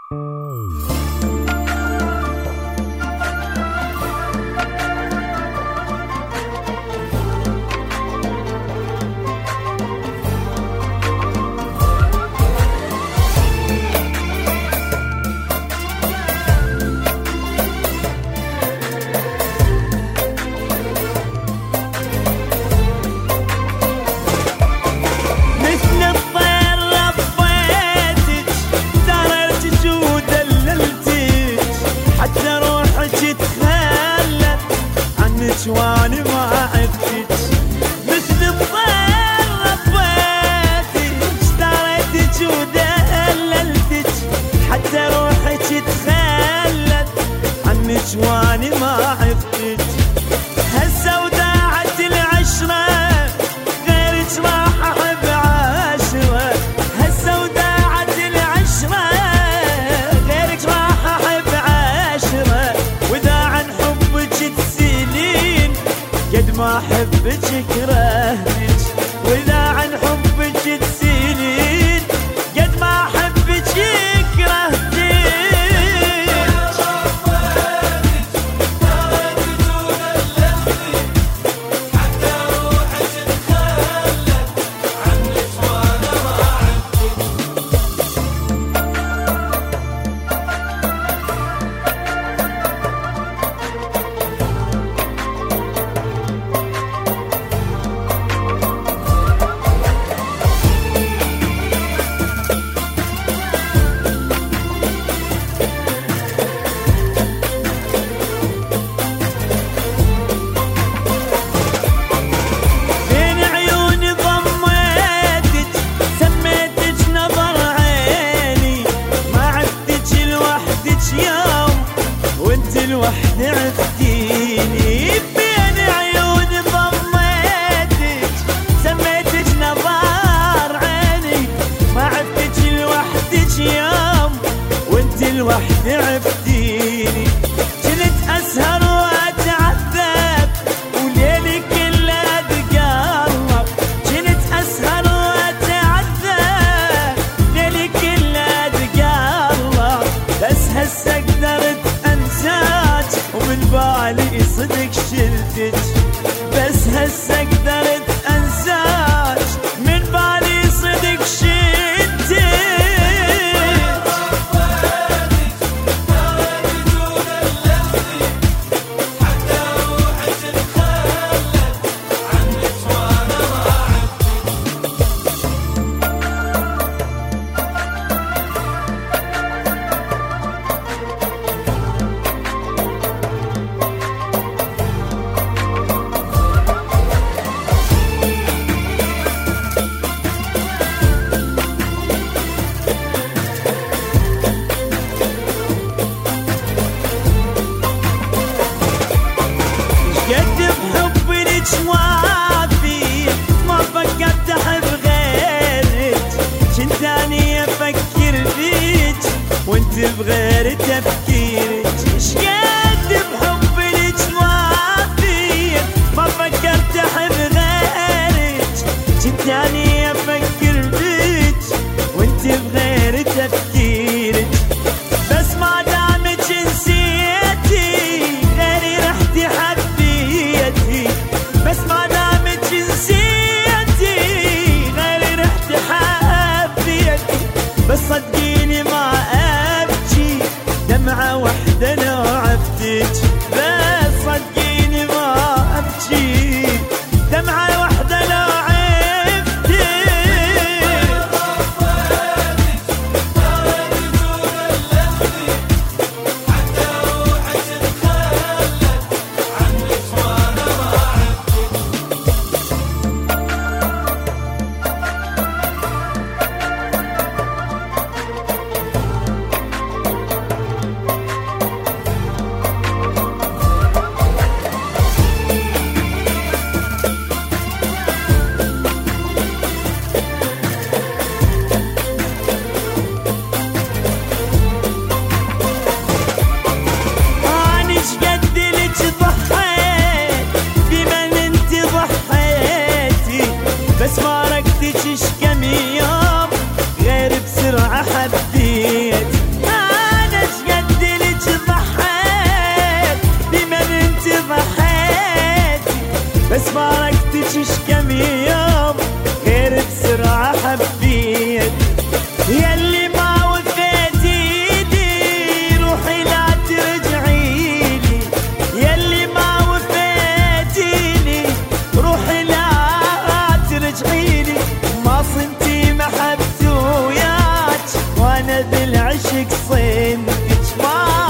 واني ما عفتك مثل الطير ربيتك، اشتريتك ودللتك حتى روحك تخلت عنك واني ما عفتك. هسه وداعت العشرة غيرك راح احب عاشرة، هسه وداعت العشرة غيرك راح احب عاشرة، واذا عن حبك تسيلين قد ما احبك كرهتك، واذا عن حبك تسيلين قد ما احبك كرهتك. الوحدة عفتيني بين عيوني ضميتك، سميتك نظار عيني، ما عفتك لوحدك يوم وانت الوحدة عفتيني. كنت اسهر واتعذب وليلي كله اتقرب، كنت اسهر واتعذب ليلي كله اتقرب، بس هسه قدرت ومن بالي صدق شلتك، بس هسه قدرت انساك من بالي صدق شلتك. قد بحبي لك وافي ما فكرت احب غيرك، كنت اني افكر فيك وانت بغير تفكيرك. شقد بحبي لك وافي ما فكرت احب غيرك، كنت اني افكر فيك وانت بغير تفكيرك، بس ما دامك نسيتي غيري رحتي حبيتي، بس ما دامك نسيتي غيري رحتي حبيتي، بس صدقيني ما ابكي دمعة وانا بالعشق صنتك ما